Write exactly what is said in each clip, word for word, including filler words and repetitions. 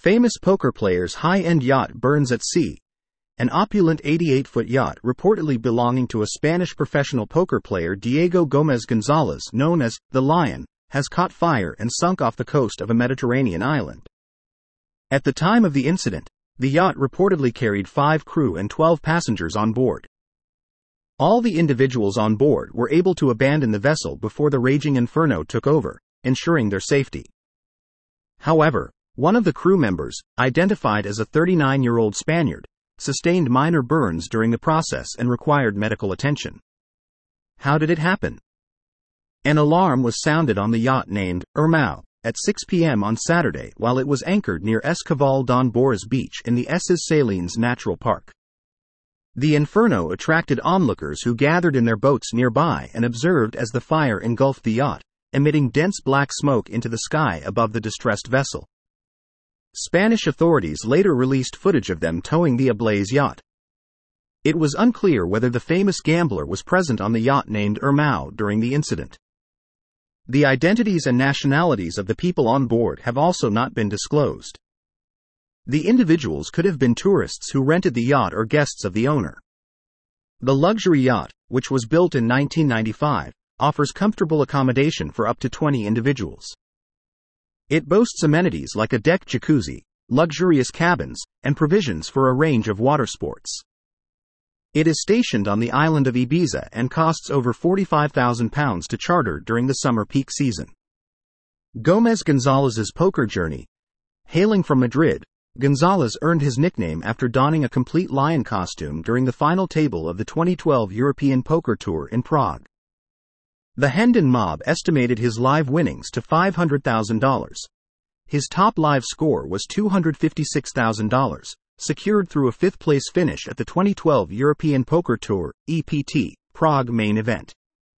Famous poker player's high-end yacht burns at sea. An opulent eighty-eight-foot yacht reportedly belonging to a Spanish professional poker player Diego Gomez Gonzalez, known as the Lion, has caught fire and sunk off the coast of a Mediterranean island. At the time of the incident, the yacht reportedly carried five crew and twelve passengers on board. All the individuals on board were able to abandon the vessel before the raging inferno took over, ensuring their safety. However, one of the crew members, identified as a thirty-nine-year-old Spaniard, sustained minor burns during the process and required medical attention. How did it happen? An alarm was sounded on the yacht named Hermao at six p.m. on Saturday while it was anchored near Esquivel Don Boris Beach in the Ses Salines Natural Park. The inferno attracted onlookers who gathered in their boats nearby and observed as the fire engulfed the yacht, emitting dense black smoke into the sky above the distressed vessel. Spanish authorities later released footage of them towing the ablaze yacht. It was unclear whether the famous gambler was present on the yacht named Hermao during the incident. The identities and nationalities of the people on board have also not been disclosed. The individuals could have been tourists who rented the yacht or guests of the owner. The luxury yacht, which was built in nineteen ninety-five, offers comfortable accommodation for up to twenty individuals. It boasts amenities like a deck jacuzzi, luxurious cabins, and provisions for a range of water sports. It is stationed on the island of Ibiza and costs over forty-five thousand pounds to charter during the summer peak season. Gomez Gonzalez's poker journey. Hailing from Madrid, Gonzalez earned his nickname after donning a complete lion costume during the final table of the twenty twelve European Poker Tour in Prague. The Hendon mob estimated his live winnings to five hundred thousand dollars. His top live score was two hundred fifty-six thousand dollars, secured through a fifth-place finish at the twenty twelve European Poker Tour, E P T, Prague main event.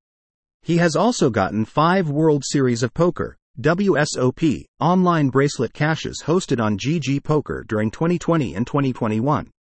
He has also gotten five World Series of Poker, W S O P, online bracelet caches hosted on G G Poker during twenty twenty and twenty twenty-one.